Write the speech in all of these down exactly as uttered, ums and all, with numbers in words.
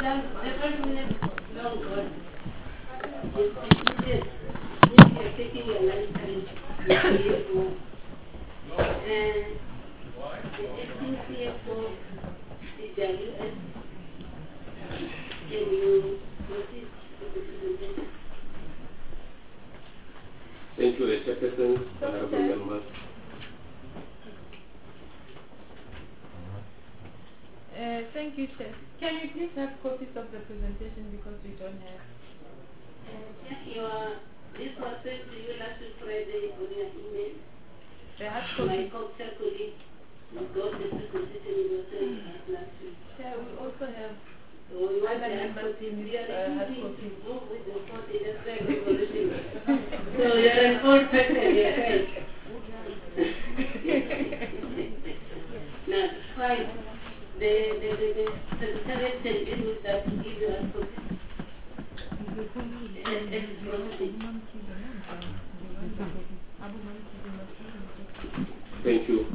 Madam, the first minute long gone. Yes, yes. If you are taking your lunch time, you C F O. And the acting C F O, the W S, can you proceed with the presentation? Thank you, Chairperson, honorable members. Uh, thank you, Chair. Can you please have copies of the presentation because we don't have? Uh, your, this was sent to you last week Friday on your email. The hard My copy. culture colleague who got the presentation in your sent last week. Chair, we also have So we want other the hard members copy. in We this are uh, hard refusing copy. to move with the forty years back revolution. So you're an old person, you're right. Now, fine. The, the, the, the secretariat can deal with that to give you hard copy. And, and proceed. Thank you.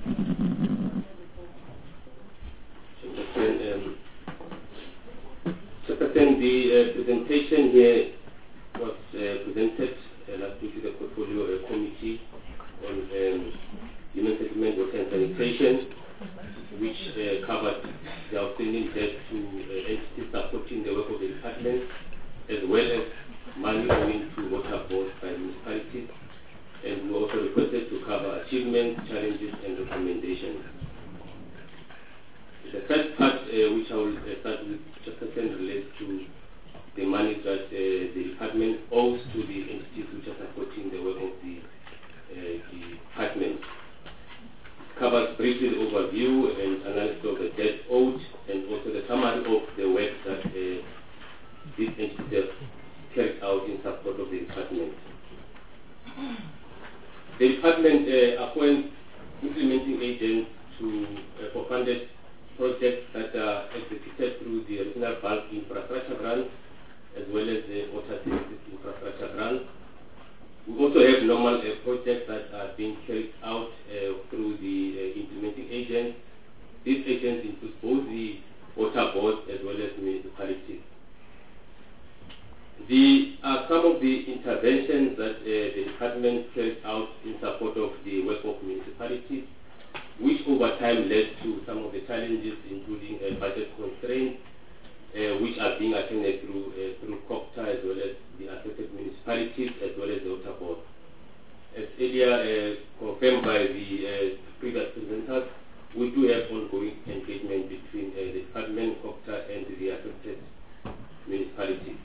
Um, Chairperson, the uh, presentation here was uh, presented uh, last week to the portfolio uh, committee on um, human settlement, water and sanitation, which uh, covered the outstanding debt to uh, entities supporting the work of the department, as well as money owing to water boards by municipalities. And we also requested to cover achievements, challenges, and recommendations. The first part, uh, which I will uh, start with, Chairperson, relates to the money that uh, the department owes to the entities which are supporting the work of the, uh, the department. It covers briefly the overview and analysis of the debt owed, and also the summary of the work that uh, these entities have carried out in support of the department. The department uh, appoints implementing agents to uh, for funded projects that are executed through the Regional Bulk Infrastructure Grant as well as the Water Services Infrastructure Grant. We also have normal uh, projects that are being carried out uh, through the uh, implementing agents. These agents include both the water boards as well as municipalities. The are some of the interventions that uh, the department carried out in support of the work of municipalities, which over time led to some of the challenges, including uh, budget constraints, uh, which are being attended through uh, through COPTA as well as the affected municipalities as well as the water board. As earlier uh, confirmed by the uh, previous presenters, we do have ongoing engagement between uh, the department, COPTA, and the affected municipalities.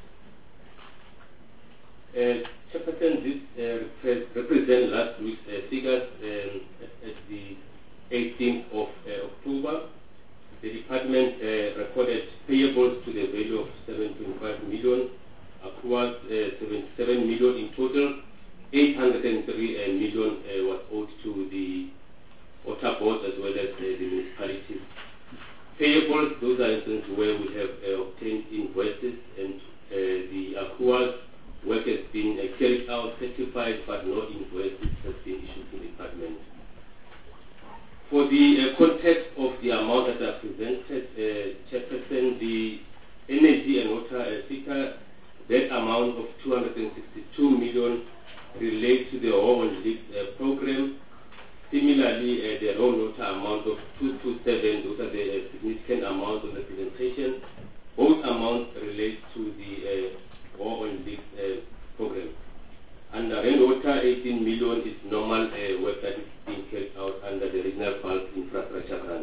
Uh, Chairperson, this uh, represents last week's uh, figures um, at, at the eighteenth of uh, October. The department uh, recorded payables to the value of seven point five million, accruals uh, seventy-seven million in total. eight hundred three uh, million uh, was owed to the water board as well as uh, the municipalities. Payables, those are instances where we have uh, obtained invoices, and uh, the accruals work has been uh, carried out, certified, but no invoices has been issued to the department. For the uh, context of the amount that are presented, uh, Chairperson, the energy and water uh, sector, that amount of two hundred sixty-two million relates to the Raw and Leaks uh, program. Similarly, uh, the raw water amount of two hundred twenty-seven, those are the uh, significant amounts of the presentation. Both amounts relate to the uh, Raw and Leaks uh, program. And the rainwater, eighteen million, is normal uh, work that is being carried out under the Regional Bulk Infrastructure Grant.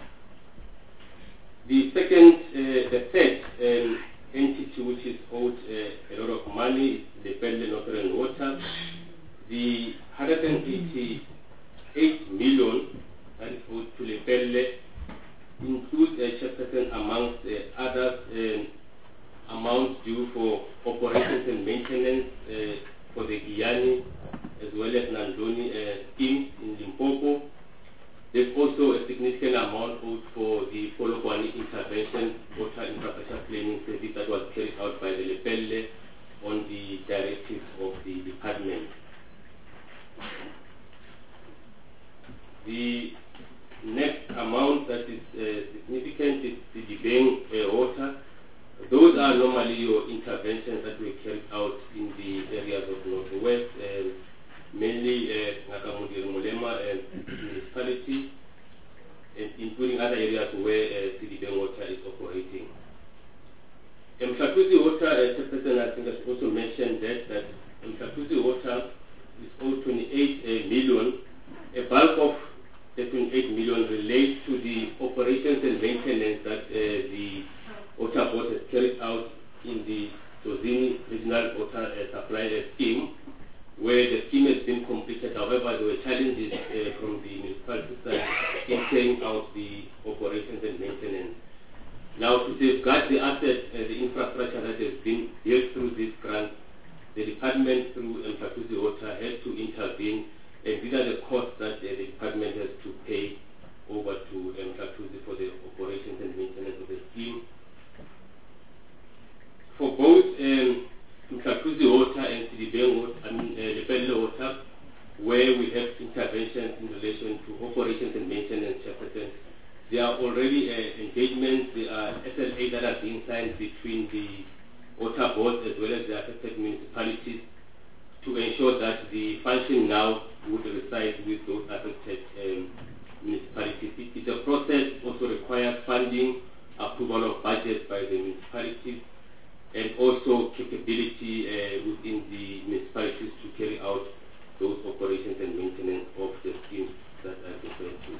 The second, uh, the third um, entity which is owed uh, a lot of money is the Lepelle Northern and Water. The one hundred eighty-eight million that is owed to Lepelle includes a Chairperson amongst uh, others um, amounts due for operations and maintenance uh, for the Guyane as well as Nandoni uh, schemes in Limpopo. There's also a significant amount owed for the Polokwane intervention water infrastructure planning service that was carried out by the Lepelle on the directive of the department. The next amount that is uh, significant is the Dibeng uh, water. are normally your interventions that we carried out in the areas of Northwest, uh, mainly Nakamudi Mulema and municipality, and including other areas where uh, Sidibeng Water is operating. Mhlathuze Water, uh, Chairperson, I think I also mentioned that, that Mhlathuze Water is owed twenty-eight uh, million. A bulk of the twenty-eight million relates to the operations and maintenance that uh, the Water Board has carried out in the Zozini Regional Water uh, Supply Scheme, where the scheme has been completed. However, there were challenges uh, from the municipality side in carrying out the operations and maintenance. Now, to safeguard the asset, uh, the infrastructure that has been built through this grant, the department through Mhlathuze Water has to intervene, and these are the costs that uh, the department has to pay over to Mhlathuze for the operations and maintenance of the scheme. For both um, Mhlathuze Water and Sidibeng Water, I mean uh, Lepelle Water, where we have interventions in relation to operations and maintenance, Chairperson, there are already uh, engagements, there are S L A that are being signed between the water boards as well as the affected municipalities to ensure that the function now would reside with those affected um, municipalities. It, it's a process also requires funding, approval of budgets by the municipalities, and also capability uh, within the municipalities to carry out those operations and maintenance of the schemes that I referred to.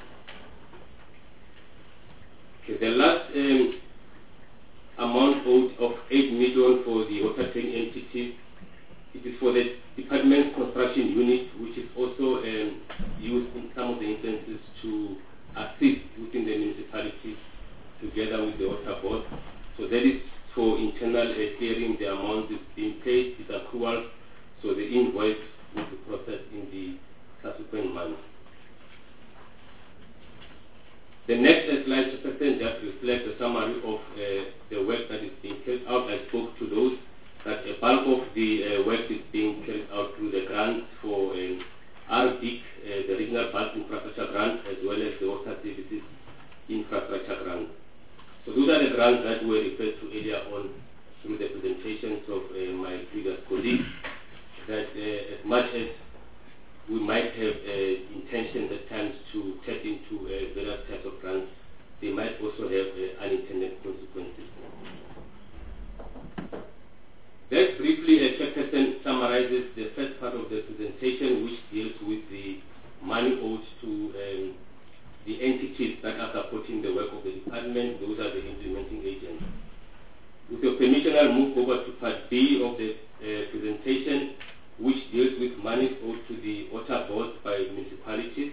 Okay, the last um, amount owed of eight million for the water training entity, it is for the department construction unit, which is also um, used in some of the instances to assist within the municipalities together with the water board. So that is for internal uh, clearing. The amount is being paid, is accrual, so the invoice will be processed in the subsequent months. The next slide, Chairperson, just reflects a summary of uh, the work that is being carried out. I spoke to those that a bulk of the uh, work is being carried out through the grants for uh, R B I C, uh, the Regional Bulk Infrastructure Grant, as well as the Water Services Infrastructure Grant. So those are the grants that were referred to earlier on through the presentations of uh, my previous colleagues, that uh, as much as we might have uh, intentions at times to tap into uh, various types of grants, they might also have uh, unintended consequences. That briefly, uh, Chairperson, summarizes the first part of the presentation, which deals with the money owed to um, the entities that are supporting the work of the department. Those are the implementing agents. With your permission, I'll move over to part B of the uh, presentation, which deals with money owed to the water boards by municipalities.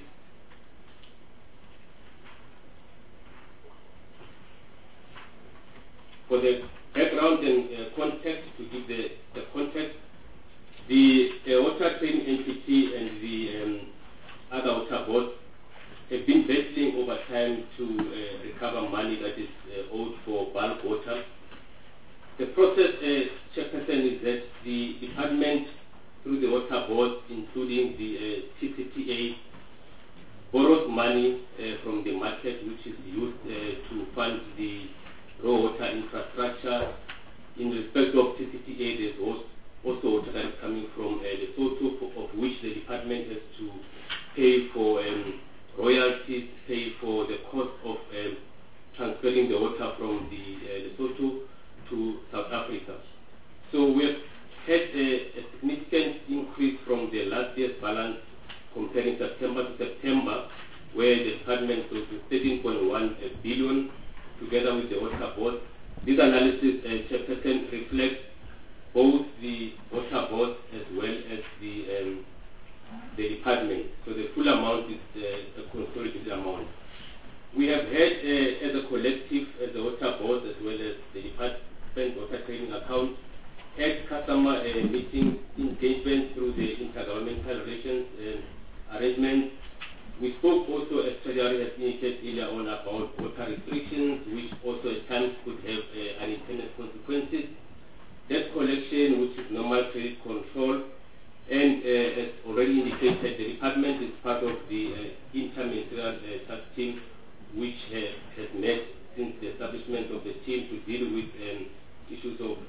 For the background and uh, context, to give the, the context, the uh, water trading entity and the um, other water boards have been battling over time to uh, recover money that is uh, owed for bulk water. The process, uh, Chairperson, is that the department, through the water board, including the uh, T C T A, borrows money uh, from the market, which is used uh, to fund the raw water infrastructure. In respect of T C T A, there's also water that is coming from uh, Lesotho, of which the department has to pay for um, royalties, pay for the cost of um, transferring the water from the uh, Lesotho to South Africa. So we have had a, a significant increase from the last year's balance comparing September to September, where the department was thirteen point one billion together with the water board. This analysis, uh, Chairperson, reflects both the water board as well as the um, the department. So the full amount is uh, a consolidated amount. We have had, uh, as a collective, as the water board as well as the department water training account, had customer uh, meetings, engagement through the intergovernmental relations uh, arrangements. We spoke also, as Treasury has indicated earlier on, about water restrictions, which also at times could have uh, unintended consequences. Debt collection, which is normal credit control, and uh, as already indicated, the department is part of the uh, interministerial uh, task team, which uh, has met since the establishment of the team to deal with um, issues of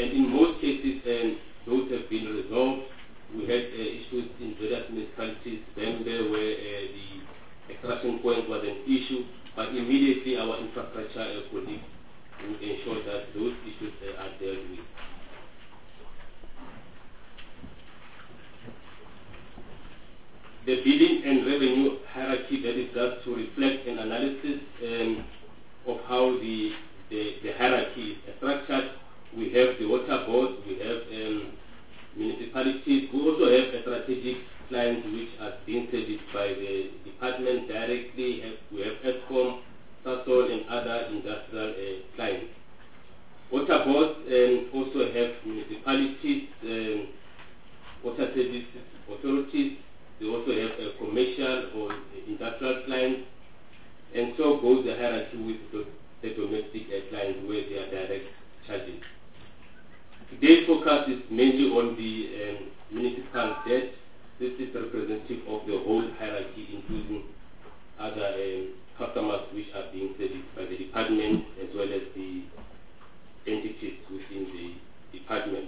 and in most cases, um, those have been resolved. We had uh, issues in various municipalities, Bembe, where uh, the extraction point was an issue, but immediately our infrastructure uh, colleagues would ensure that those issues uh, are dealt with. The billing and revenue hierarchy, that is just to reflect an analysis um, of how the, the, the hierarchy is structured. We have the water board, we have um, municipalities, we also have strategic clients which are being serviced by the department directly. We have ESCOM, SASOL, and other industrial uh, clients. Water boards um, also have municipalities, um, water services authorities. They also have a commercial or industrial clients, and so goes the hierarchy with the, the domestic uh, clients where they are direct charges. Today's focus is mainly on the um, municipal debt. This is representative of the whole hierarchy, including other um, customers which are being serviced by the department as well as the entities within the department.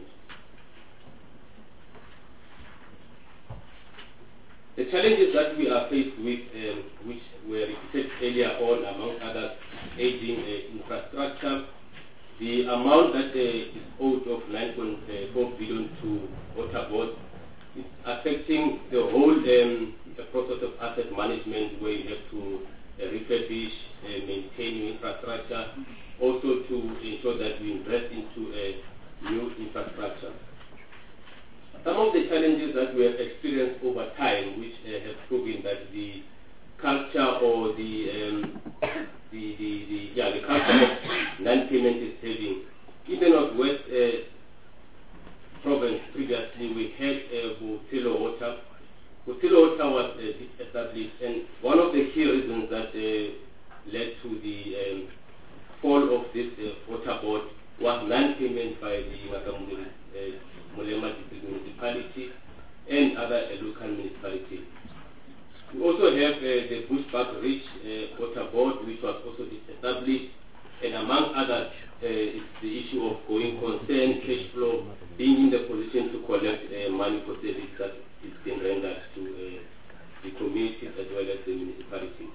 The challenges that we are faced with, um, which were repeated earlier on, among others, aging uh, infrastructure, the amount that uh, is owed of nine point four billion to water board is affecting the whole um, the process of asset management, where you have to uh, refurbish, uh, maintain new infrastructure, also to ensure that we invest into uh, new infrastructure. Some of the challenges that we have experienced over time, which uh, have proven that the culture or the um, the, the, the yeah the culture of non-payment is having. Even of West uh, Province previously, we had uh, Butilo Water. Butilo Water was uh, established, and one of the key reasons that uh, led to the um, fall of this uh, water board was non-payment by the Makamuri uh, Mulema District Municipality and other uh, local municipalities. We also have uh, the Bushbuck Ridge uh, Water Board, which was also established, and among others, uh, is the issue of going concern, cash flow, being in the position to collect uh, money for service that is being rendered to uh, the communities as well as the municipalities.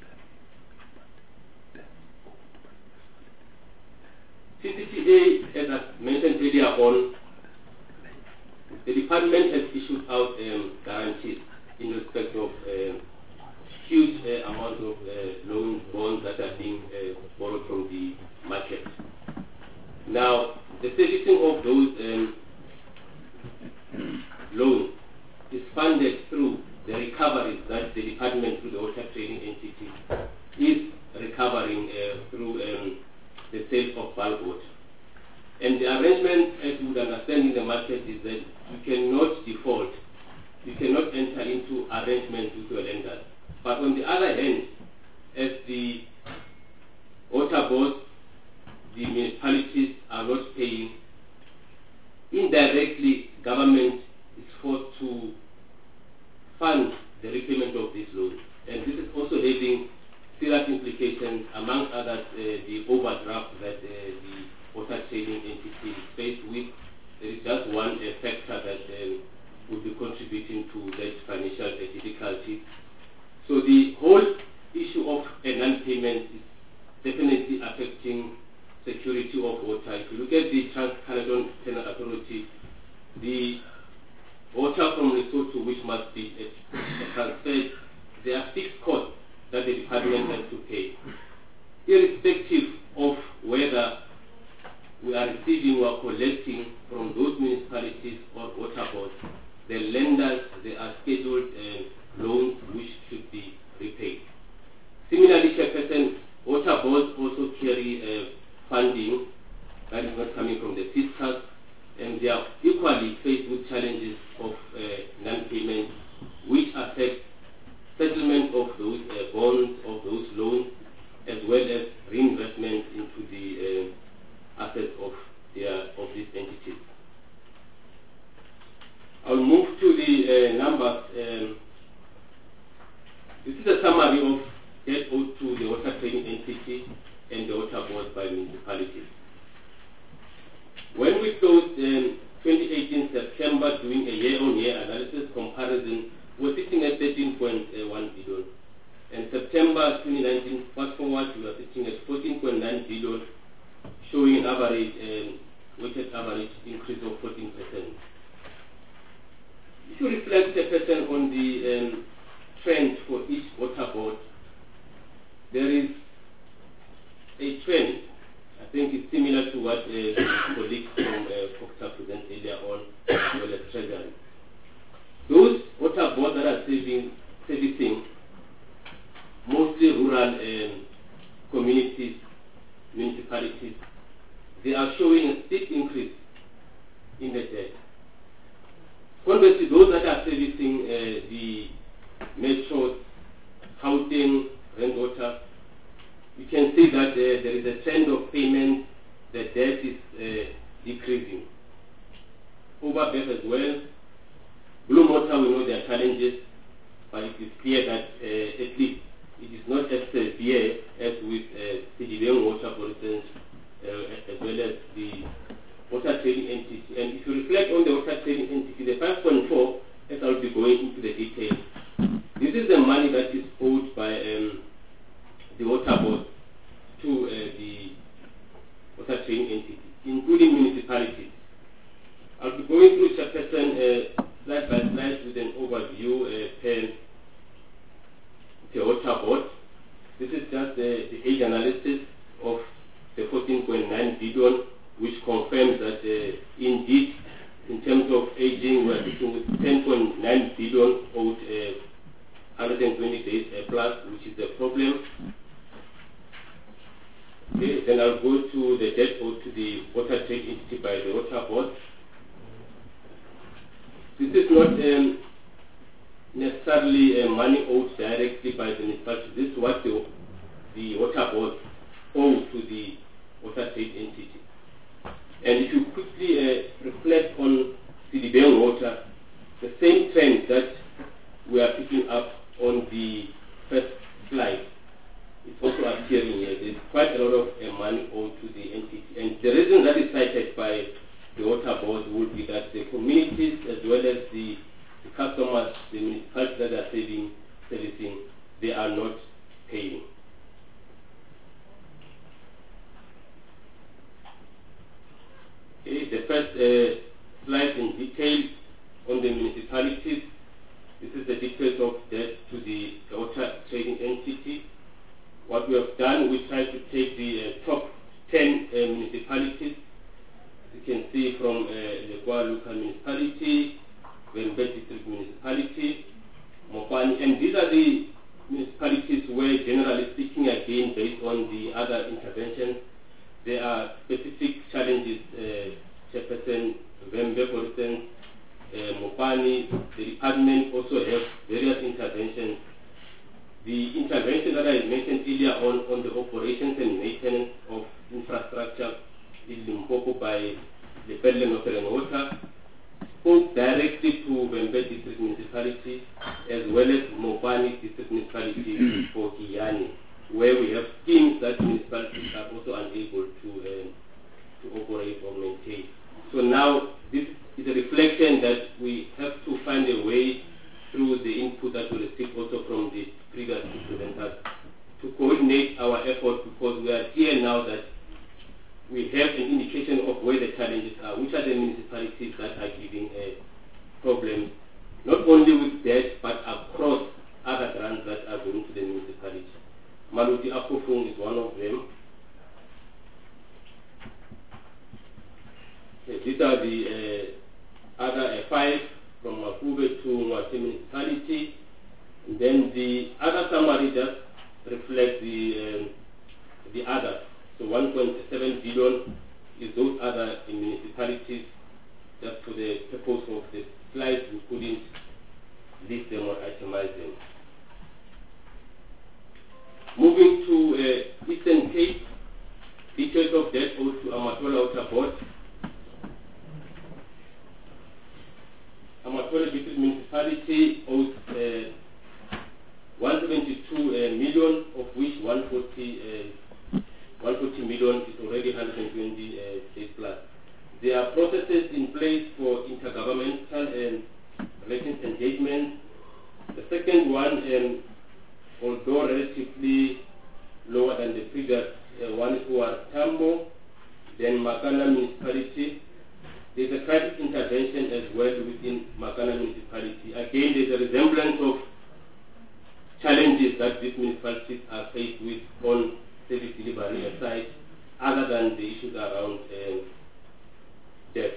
C C T A, as I mentioned earlier on, the department has issued out um, guarantees in respect of uh, huge uh, amount of uh, loan bonds that are being uh, borrowed from the market. Now, the servicing of those um, loans is funded through the recoveries that the department, through the water trading entity, is recovering uh, through um, the sale of bulk water. And the arrangement, as you would understand in the market, is that you cannot default, you cannot enter into arrangements with your lenders. But on the other hand, as the water boards, the municipalities are not paying, indirectly government is forced to fund the repayment of these loans. And this is also having serious implications, among others, uh, the overdraft that uh, the water trading entity is faced with. There is just one uh, factor that uh, would be contributing to that financial uh, difficulty. So the whole issue of a non-payment is definitely affecting security of water. If you look at the Trans-Caledon Canal Authority, the water from Lesotho, which must be uh, transferred, there are fixed costs that the department has to pay, irrespective of whether we are receiving or collecting from those municipalities or water boards. The lenders, they are scheduled uh, loans which should be repaid. Similarly, Chairperson, water boards also carry uh, funding that is not coming from the fiscus, and they are equally faced with challenges of uh, non-payment, which affect settlement of those uh, bonds, of those loans, as well as reinvestment into the uh, assets of their of these entities. I'll move to the uh, numbers. Um, this is a summary of debt owed to the water trading entity and the water board by municipalities. When we we closed um, twenty eighteen September doing a year-on-year analysis comparison, we're sitting at thirteen point one billion. And September twenty nineteen, fast forward, we are sitting at fourteen point nine billion, showing an average, um, weighted average increase of fourteen percent. If you reflect a percent on the um, trend for each water board, there is a trend. I think it's similar to what uh, the colleagues from uh, Foxa presented earlier on, as well as Treasury. Those water boards that are saving, servicing mostly rural um, communities, municipalities, they are showing a steep increase in the debt. Conversely, those that are servicing uh, the metros, Gauteng, Rainwater, you can see that uh, there is a trend of payment, the debt is uh, decreasing. Overbev as well. Blue Water, we know there are challenges, but it is clear that uh, at least it is not as severe as with uh, Sidibeng Water, for instance, uh, as well as the water trading entity. And if you reflect on the water trading entity, the five point four, as I'll be going into the details, this is the money that is owed by um, the water board to uh, the water trading entity, including municipalities. I'll be going through Chairperson uh, slide by slide with an overview uh, per the water board. This is just the, the age analysis of the fourteen point nine billion, which confirms that uh, indeed, in terms of aging, we're dealing with ten point nine billion owed uh, one hundred twenty days uh, plus, which is the problem. Okay, then I'll go to the debt owed to the water trade entity by the water board. This is not um, necessarily uh, money owed directly by the municipality. This is what the, the water board owes to the water trade entity. And if you quickly uh, reflect on Sidibeng Water, the same trend that we are picking up on the first slide is also appearing here. There's quite a lot of uh, money owed to the entity. And the reason that is cited by the water board would be that the communities as well as the, the customers, the municipalities that are saving, servicing, they are not paying. Okay, the first uh, slide in detail on the municipalities. This is the details of debt to the water trading entity. What we have done, we tried to take the uh, top ten uh, municipalities. You can see from uh, Lekwa local municipality, Wembe district municipality, Mopani, and these are the municipalities where, generally speaking, again, based on the other interventions, there are specific challenges. Uh, Chairperson Wembe, for instance, uh, Mopani, the department also has various interventions. The intervention that I mentioned earlier on, on the operations and maintenance of infrastructure in Limpopo by the Pedal North Water spoke directly to Wembe District Municipality as well as Mopani District Municipality for Giyani, where we have schemes that municipalities are also unable to, um, to operate or maintain. So now this is a reflection that we have to find a way through the input that we received also from the previous presenters to coordinate our efforts, because we are here now that we have an indication of where the challenges are, which are the municipalities that are giving a problem, not only with debt, but across other grants that are going to the municipality. Maluti Akofung is one of them. Okay, these are the uh, other uh, five from Makube to Mwate municipality. And then the other summary just reflects the, um, the others. So one point seven billion is those other municipalities. Just for the purpose of the slides, we couldn't list them or itemize them. Moving to uh, Eastern Cape, details of debt owed to Amatola Water Board. Amatola District Municipality owes uh, one hundred seventy-two uh, million, of which one hundred forty, uh, one hundred forty million is already one hundred twenty uh, days plus. There are processes in place for intergovernmental and relations engagement. The second one, um, although relatively lower than the previous uh, one, was Tambo, then Makana municipality. There's a private intervention as well within Makana municipality. Again, there's a resemblance of challenges that these municipalities are faced with on service delivery aside, other than the issues around uh, debt.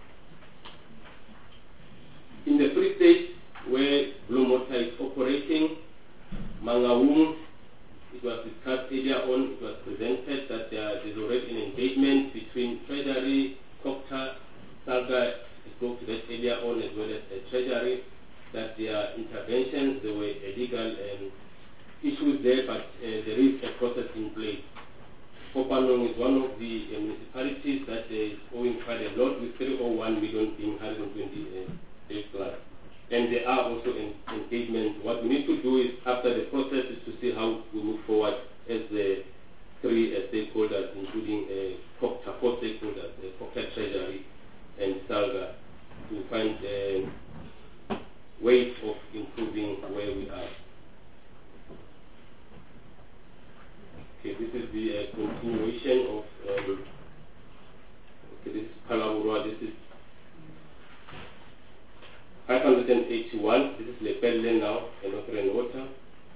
In the Free State, where Blue Water is operating, Mangaung, it was discussed earlier on, it was presented that there is already an engagement between Treasury, COGTA, SALGA, spoke to that earlier on, as well as the Treasury, that there are interventions, there were illegal um, issues there, but uh, there is a process in place. Kopanong is one of the uh, municipalities that is owing quite a lot, with three hundred one million being one hundred twenty-eight plus. And there are also en engagements. What we need to do is, after the process, is to see how we move forward as the three uh, stakeholders, including uh, COGTA, four stakeholders, uh, COGTA, Treasury, and SALGA, to find uh, ways of improving where we are. Okay, this is the uh, continuation of, um, okay, this is Palawura, this is five hundred eighty-one, this is Lepelle now, and Northern Water.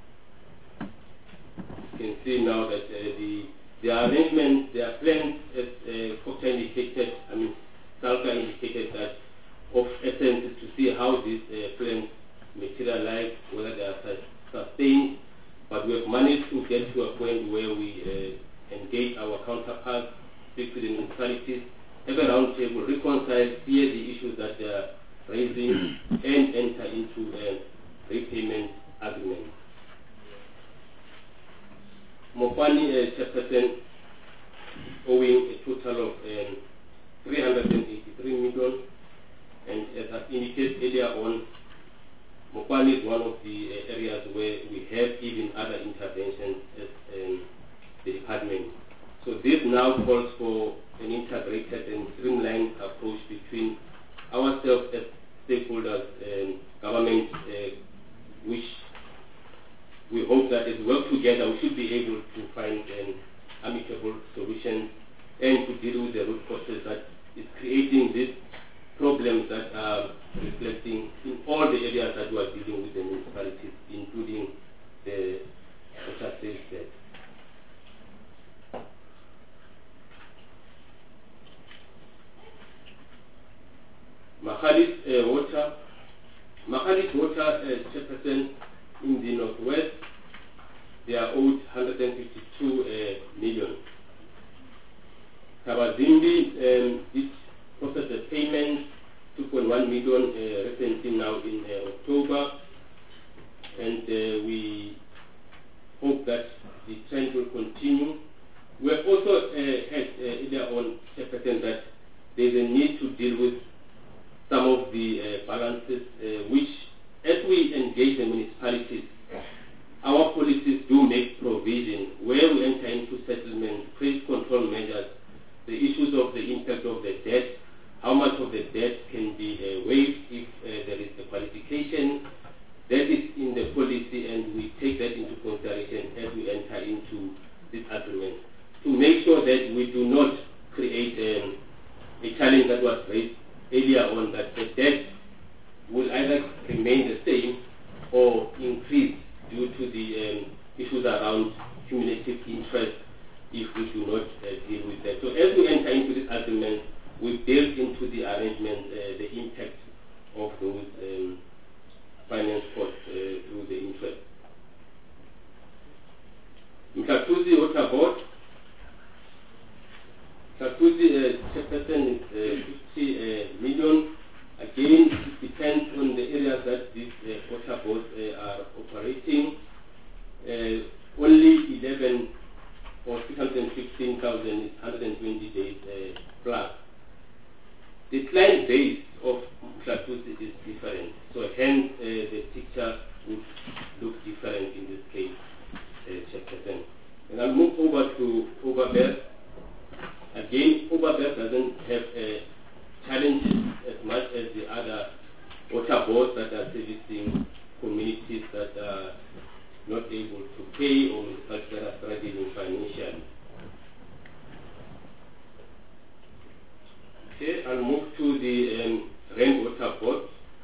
You can see now that uh, the, the arrangement, their plans, as uh, COGTA indicated, I mean, SALGA indicated that of essence is to see how these uh, plans materialize, whether they are sustained. But we have managed to get to a point where we uh, engage our counterparts, speak to the municipalities, have a roundtable, reconcile, hear the issues that they are raising, and enter into a repayment agreement. Mopani uh, Chairperson owing a total of um, three hundred eighty-three million, and as I indicated earlier on, Mopani is one of the uh, areas where we have even other interventions as um, the department. So this now calls for an integrated and streamlined approach between ourselves as stakeholders and government, uh, which we hope that as we work together, we should be able to find an amicable solution and to deal with the root causes that is creating these problems that are reflecting in all the areas that we are dealing with the municipalities, including the water sales debt. Mahalis uh, water, Mahalis water uh, Chairperson in the northwest, they are owed one hundred fifty-two uh, million. Kabazimbi, um, it processed a payment, two point one million uh, recently now in uh, October, and uh, we hope that the trend will continue. We have also uh, had uh, earlier on Chairperson that there is a need to deal with some of the uh, balances, uh, which, as we engage the municipalities, our policies do make provision where we enter into settlement, credit control measures, the issues of the impact of the debt, how much of the debt can be uh, waived if uh, there is a qualification. That is in the policy, and we take that into consideration as we enter into this agreement to make sure that we do not create um, a challenge that was raised earlier on, that the debt will either remain the same or increase due to the um, issues around cumulative interest if we do not uh, deal with that. So as we enter into this agreement, we build into the arrangement uh, the impact of those um, finance costs uh, through the interest. Mkatuzi Water Board, Mkatuzi uh, Chairperson is uh, fifty uh, million. Again, it depends on the areas that these uh, water boards uh, are operating. Uh, only eleven or six hundred fifteen thousand is one hundred twenty days uh, plus. The client base of Mkatuzi is different, so hence uh, the picture would look different in this case, uh, Chairperson. And I'll move over to Overbear. Again, Overbear doesn't have a challenges as much as the other water boards that are servicing communities that are not able to pay or municipalities that are struggling financially. Okay, I'll move to the um, Rainwater Board.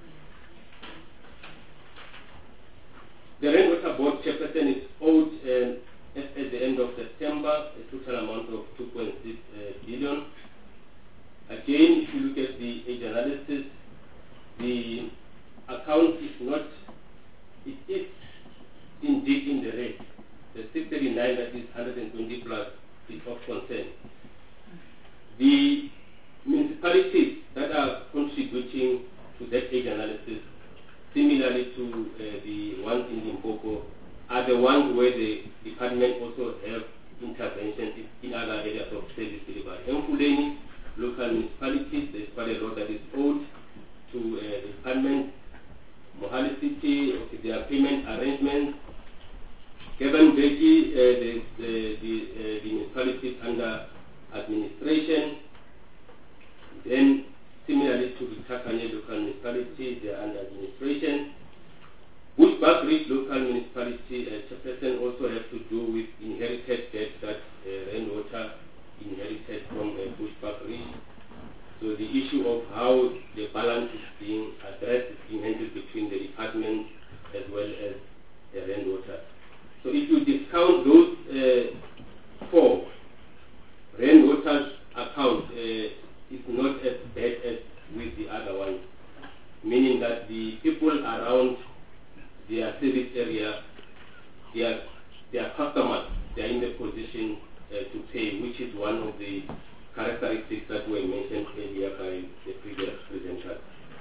The Rainwater Board chairperson is owed um, at, at the end of September a total amount of two point six uh, billion. Again, if you look at the age analysis, the account is not, it is indeed in the red. The six thirty-nine, that is one hundred twenty plus, is of concern. The municipalities that are contributing to that age analysis, similarly to uh, the ones in Limpopo, are the ones where the department also have interventions in other areas of service delivery. Emfuleni, local municipalities, there's quite a lot that is owed to uh, the department. Mohali City, okay, their payment arrangements. Kevin Becky, uh, the, the, the, uh, the municipalities under administration. Then, similarly to the Takanye local municipality, they are under administration. Bushbuck-Ridge local municipality uh, chairperson also has to do with inherited debt that uh, Rainwater inherited from uh, Bushbuck-Ridge. So the issue of how the balance is being addressed is being handled between the department as well as the Rainwater. So if you discount those uh, four, Rainwater's account uh, is not as bad as with the other ones, meaning that the people around their service area, their, their customers, they are in the position uh, to pay, which is one of the characteristics that were mentioned earlier by the previous presenters.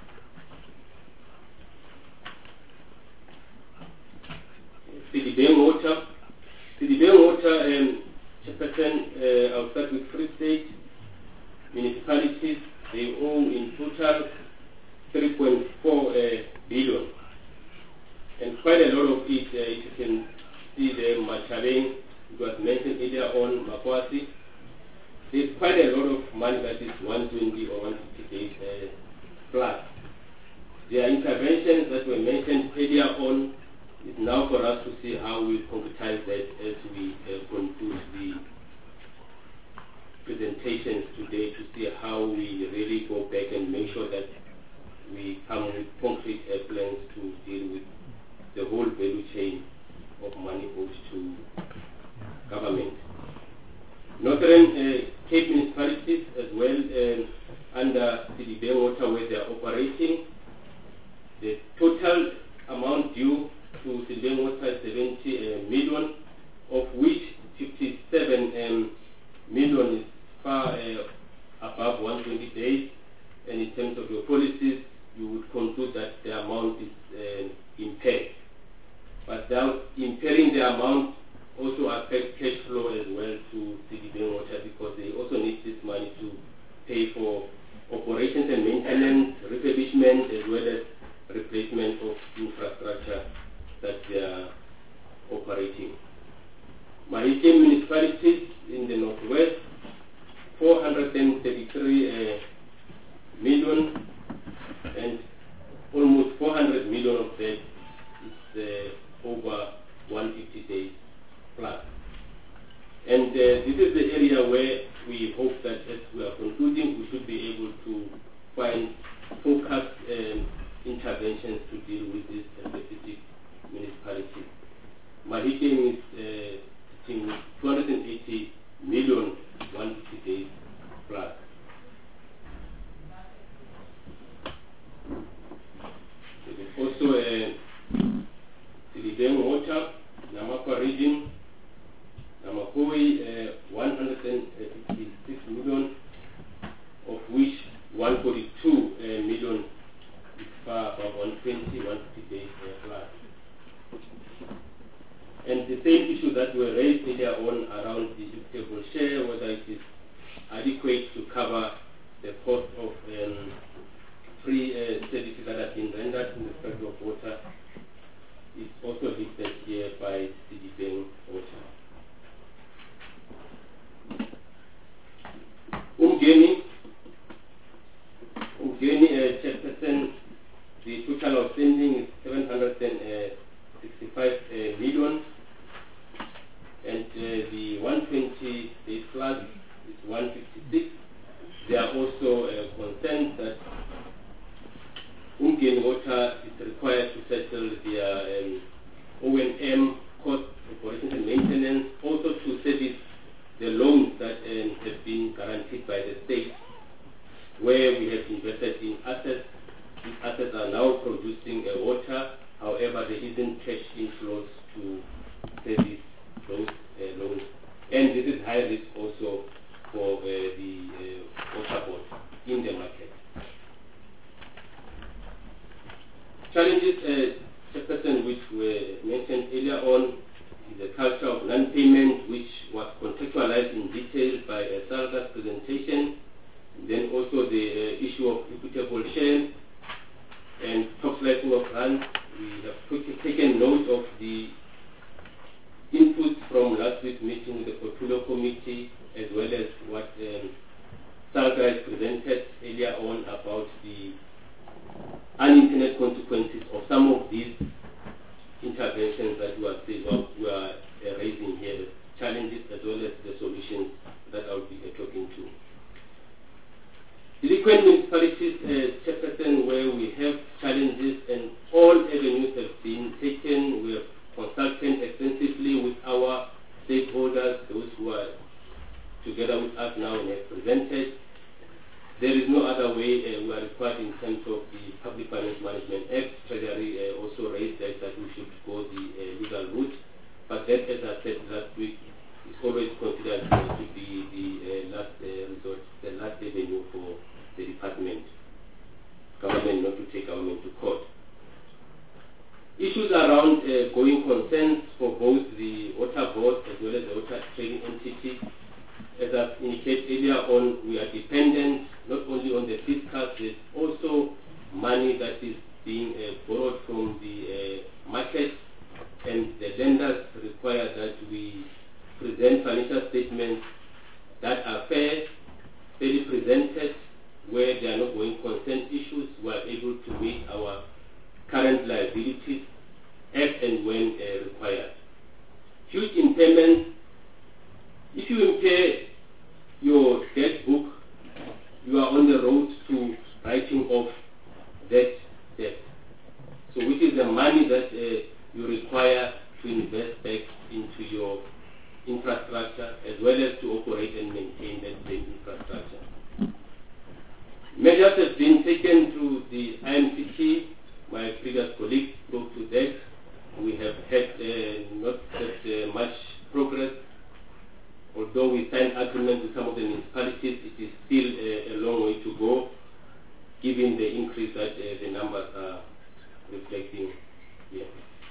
Sidibeng Water. Sidibeng Water, um, chairperson, uh, I'll start with Free State. Municipalities, they own in total three point four uh, billion. And quite a lot of it, uh, if you can see the Machaleng, it was mentioned earlier on, Makwasi. There's quite a lot of money that is one twenty or one fifty days uh, plus. There are interventions that were mentioned earlier on. It's now for us to see how we concretize that as we uh, conclude the presentations today, to see how we really go back and make sure that we come with concrete uh, plans to deal with the whole value chain of money owed to government. Northern uh, Cape municipalities as well, um, under Sidibeng Water where they are operating, the total amount due to Sidibeng Water is seventy uh, million, of which fifty-seven um, million is far uh, above one hundred twenty days, and in terms of your policies, you would conclude that the amount is uh, impaired. But now impairing the amount also affects cash flow as well to Sidibeng Water, because they also need this money to pay for operations and maintenance, refurbishment, as well as replacement of infrastructure that they are operating. Mahikeng municipalities in the northwest, four hundred thirty-three uh, million, and almost four hundred million of that is uh, over one hundred fifty days plus. And uh, this is the area where we hope that as we are concluding, we should be able to find focused um, interventions to deal with this specific municipality. Mahikeng is uh, sitting with two hundred eighty million, one hundred fifty days plus. There is also a Sidibeng Water, Namakwa region, Namakoi, uh, one hundred fifty-six million, of which one hundred forty-two uh, million is far above one hundred twenty, one hundred fifty days uh, plus. And the same issue that were raised earlier on around the equitable share, whether it is adequate to cover the cost of um, free uh, services that have been rendered in respect of water, is also listed here by Sidibeng Water. Umgeni, uh, Chairperson, the total outstanding is seven hundred sixty-five uh, million, and uh, the one twenty day plus is one fifty-six. There are also uh, concerns that Umgeni Water is required to settle their um, O and M cost, operations and maintenance, also to service the loans that um, have been guaranteed by the state, where we have invested in assets. These assets are now producing uh, water. However, there isn't cash inflows to service those uh, loans. And this is high risk also for uh, the uh, water board in the market. Challenges, uh, Chairperson, which were mentioned earlier on, is the culture of non-payment, which was contextualized in detail by uh, Salga's presentation. Then also the uh, issue of equitable share and top-slicing of grants. We have put, taken note of the inputs from last week's meeting with the portfolio committee, as well as what um, Salga has presented earlier on about the unintended consequences of some of these interventions that we are, well, we are uh, raising here, the challenges as well as the solutions that I will be uh, talking to. Delinquent municipalities, uh, Chairperson, where we have challenges and all avenues have been taken. We have consulted extensively with our stakeholders, those who are together with us now and have presented. There is no other way uh, we are required in terms of the Public Finance Management Act. Treasury uh, also raised that, that we should go the uh, legal route. But that, as I said last week, is always considered uh, to be the uh, last uh, resort, the last avenue for the department, government not to take government to court. Issues around uh, going concerns for both the water board as well as the water trading entity. As I've indicated earlier on, we are dependent not only on the fiscal, there's also money that is being uh, borrowed from the uh, market, and the lenders require that we present financial statements that are fair, fairly presented, where there are no going concern issues. We are able to meet our current liabilities as and when uh, required. Huge impairments. If you impair your debt book, you are on the road to writing off that debt. So which is the money that uh, you require to invest back into your infrastructure as well as to operate and maintain that same infrastructure. Measures have been taken through the I M C T. My previous colleague spoke to that. We have had uh, not that uh, much progress. Although we signed agreements with some of the municipalities, it is still uh, a long way to go, given the increase that uh, the numbers are reflecting here.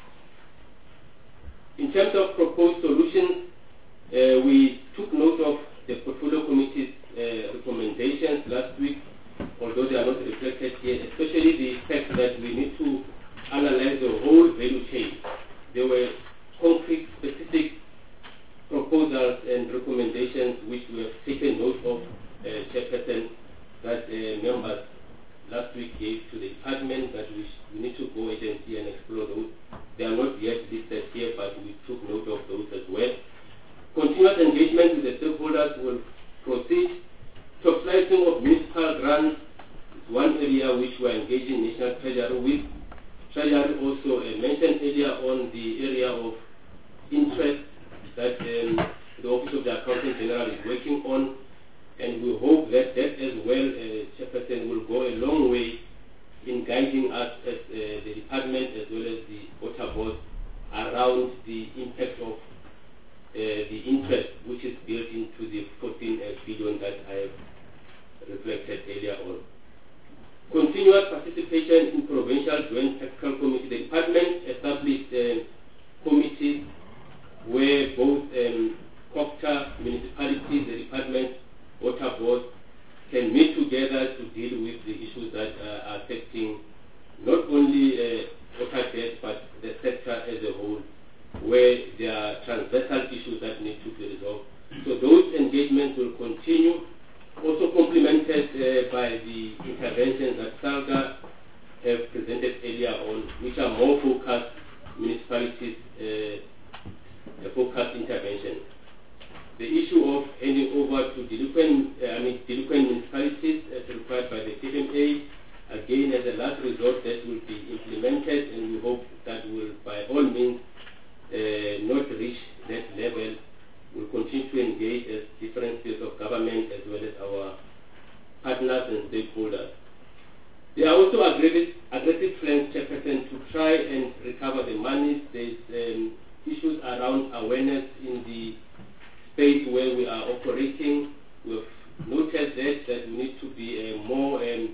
In terms of proposed solutions, uh, we took note of the portfolio committee's uh, recommendations last week, although they are not reflected here, especially the fact that we need to analyze the whole value chain. There were concrete, specific proposals and recommendations which we have taken note of, uh, Chairperson, that uh, members last week gave to the department, that we, we need to go agency and explore those. They are not yet listed here, but we took note of those as well. Continuous engagement with the stakeholders will proceed. Top-slicing of municipal grants is one area which we are engaging National Treasury with. Treasury also uh, mentioned earlier on the area of interest that um, the Office of the Accountant General is working on, and we hope that that as well, uh, Chairperson, will go a long way in guiding us as uh, the department as well as the water board around the impact of uh, the interest which is built into the fourteen billion that I have reflected earlier on. Continuous participation in Provincial Joint Technical Committee. The department established uh, committees where both um, COPTA, municipalities, the department, water board can meet together to deal with the issues that uh, are affecting not only uh, water debt but the sector as a whole, where there are transversal issues that need to be resolved. So those engagements will continue, also complemented uh, by the interventions that that SALGA have presented earlier on, which are more focused municipalities, uh, focused intervention. The issue of handing over to delinquent, uh, I mean, delinquent municipalities as required by the K M A, again, as a last resort, that will be implemented, and we hope that will, by all means, uh, not reach that level. We'll continue to engage as different spheres of government as well as our partners and stakeholders. There are also aggressive, aggressive plans, Chairperson, to try and recover the monies. There's um, issues around awareness in the space where we are operating. We've noted that, that we need to be uh, more um,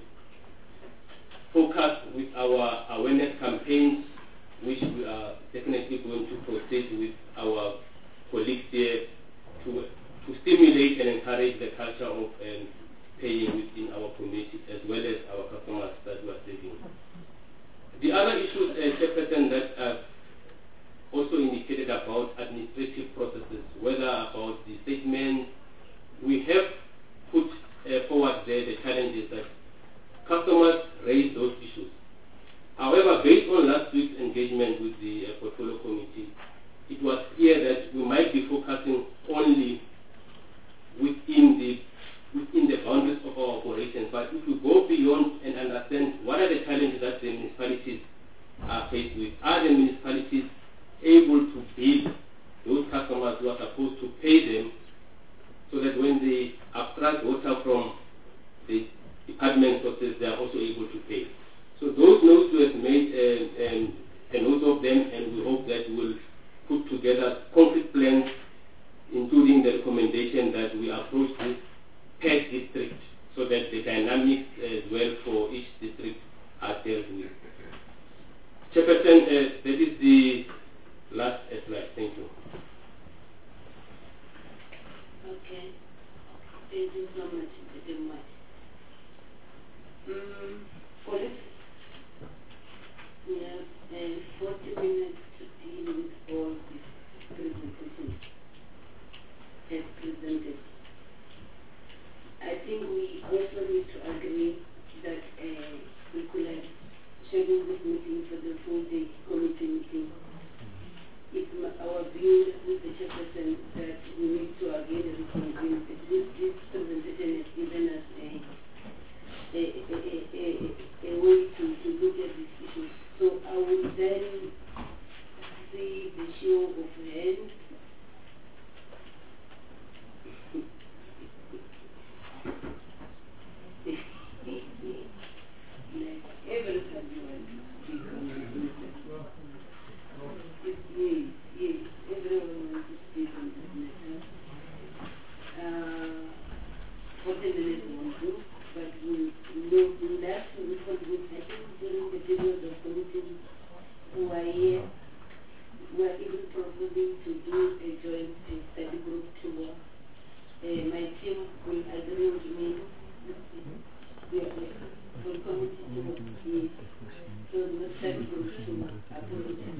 focused with our awareness campaigns, which we are definitely going to proceed with our colleagues here to, to stimulate and encourage the culture of um, paying within our community as well as our customers that we are serving. The other issues, uh, Chairperson, that I've also indicated about administrative processes, whether about the statements, we have put uh, forward there the challenges that customers raise those issues. However, based on last week's engagement with the uh, portfolio committee, it was clear that we might be focusing only within the within the boundaries of our operations. But if we go beyond and understand what are the challenges that the municipalities are faced with, are the municipalities able to bill those customers who are supposed to pay them, so that when they abstract water from the department sources, they are also able to pay. So those notes we have made uh, um, a note of them, and we hope that we'll put together concrete plans, including the recommendation that we approach this per district, so that the dynamics as well for each district are dealt with. Chairperson, uh, that is the last slide. Thank you. Okay. Thank you so much, Mister Much. Um, colleagues, we have uh, forty minutes to deal with all these presentations as presented. I think we also need to agree that uh, we could have scheduled this meeting for the full day committee meeting. It's our view with the chairperson that we need to again reconvene. This, this presentation has given us a, a, a, a, a, a way to, to look at these issues. So I will then see the show of hands. Like every time you want to speak on this matter. Yes, yes, everyone wants to speak on this matter. Uh, forty minutes won't do, but we know in that we contribute, I think, during the period of committees who are here, we are even proposing to do a joint study group tour. Uh, my team will agree with me. We are for committee tour. Yes. So the study group tour. Apologies.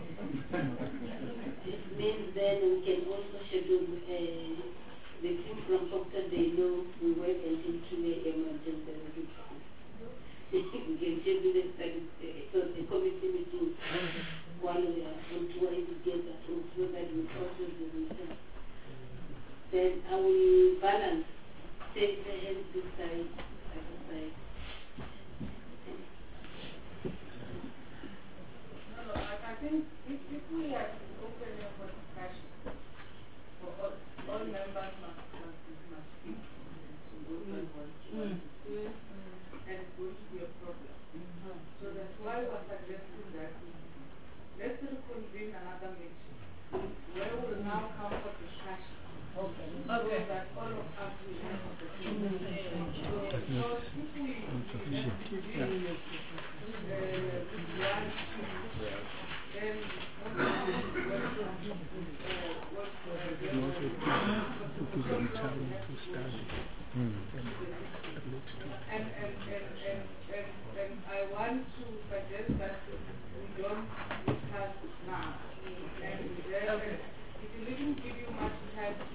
It means then we can also schedule uh, the team from Proctor. They know we work until two A M until the we can schedule the study, uh, so the committee meeting while we are on tour together, so that we process the research. Then I will balance, take the head this side, other side. No, no, I, I think if, if we are to open up for discussion, for all, all members must, must, must speak. So those are one, one, two, and it's going to be a problem. Mm-hmm. So that's why we're suggesting that let's reconvene another meeting where we'll now come for discussion. Okay. So that all of us will have opportunity. So, because if we begin with uh, this one issue, then what and, and, and, and, and, and I want to suggest that we don't discuss it now. And uh, it will even give you much time to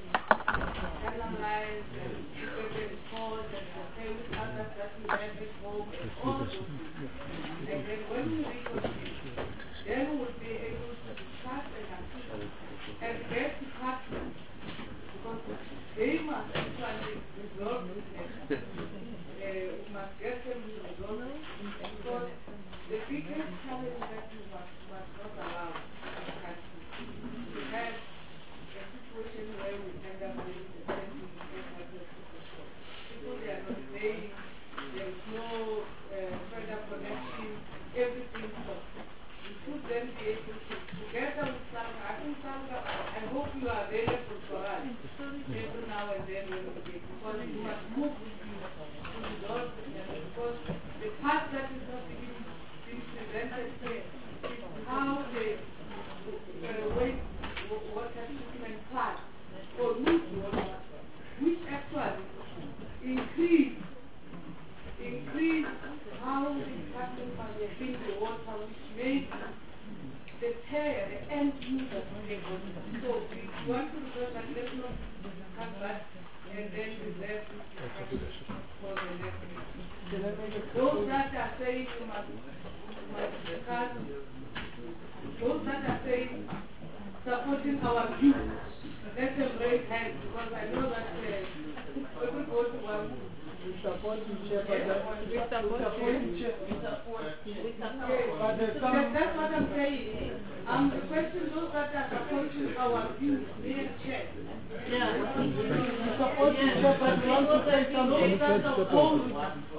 analyze and prepare reports and compare with others that we have at home and all And then when we reconvene, then we'll be able to discuss and agree and get to partners. Because they must actually resolve this issue. Uh, we must get them to resolve it. Because the biggest challenge that we must, must not allow in this country is to have a situation where we end up with the same thing as the people. People they are not paying, there is no uh, further connection, everything stops. We should then be able to, together with Sangha, I think Sangha, I hope you are available for us every now and then when we get, because we must move with you to resolve this matter, because the part that is not being, being presented here is how the uh, waste water treatment plant or loose water, which actually increase increase how the department must clean the water, which makes the payer, the end user, pay. So we want to resolve that. Let's not discuss that and then reserve this discussion for the next meeting. Those that are saying you must, you must discuss, those that are saying supporting our view, let them raise hands, because I know that uh, everybody wants to. We support each other. We support each other. We support. We support. But there's some. Yes, that's what I'm saying. I'm requesting those that are supporting our views, their check. Yeah. We support each other, but we want to say something. Those that are opposed.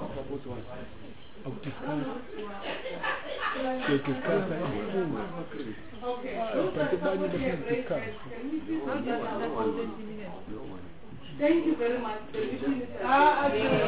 Okay, those that support their raise hands, can we please do that? Thank you very much. The meeting is adjourned.